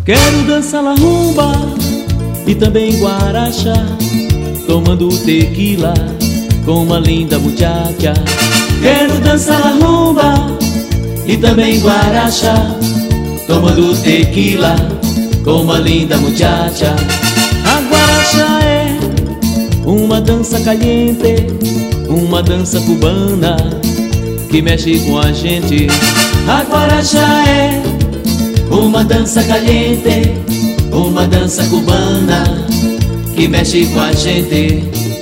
Quero dançar la rumba e também guaracha, tomando tequila com uma linda muchacha. Quero dançar la rumba e também guaracha, tomando tequila com uma linda muchacha. A guaracha é uma dança caliente, uma dança cubana que mexe com a gente. A guaracha é uma dança caliente, uma dança cubana que mexe com a gente.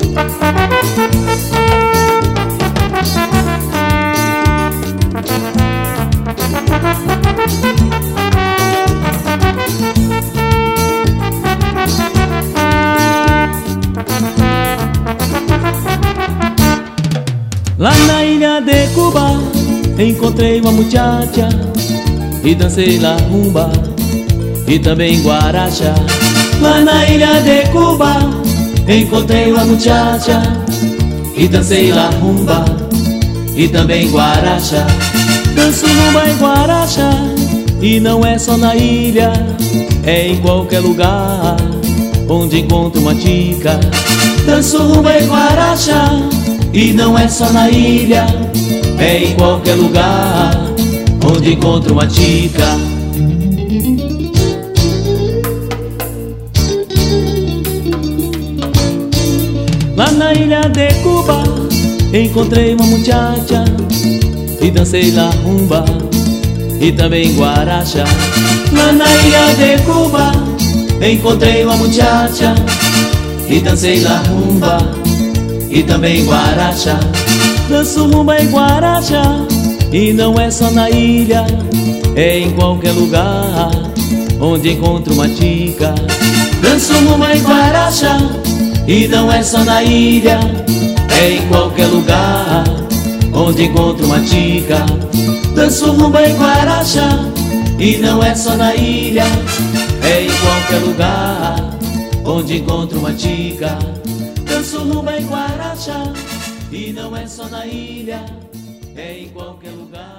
Lá na ilha de Cuba encontrei uma muchacha e dancei la rumba e também guaracha. Lá na ilha de Cuba encontrei uma muchacha e dancei la rumba e também guaracha. Danço rumba e guaracha e não é só na ilha, é em qualquer lugar onde encontro uma tica. Danço rumba e guaracha e não é só na ilha, é em qualquer lugar onde encontro uma tica. Lá na ilha de Cuba encontrei uma muchacha e dancei la rumba e também guaracha. Lá na ilha de Cuba encontrei uma muchacha e dancei la rumba e também guaracha. Danço rumba e guaracha e não é só na ilha, é em qualquer lugar onde encontro uma tica. Danço rumba e guaracha e não é só na ilha, é em qualquer lugar onde encontro uma tica. Danço rumba e guaracha e não é só na ilha, é em qualquer lugar onde encontro uma tica. Danço rumba e guaracha e não é só na ilha, é em qualquer lugar.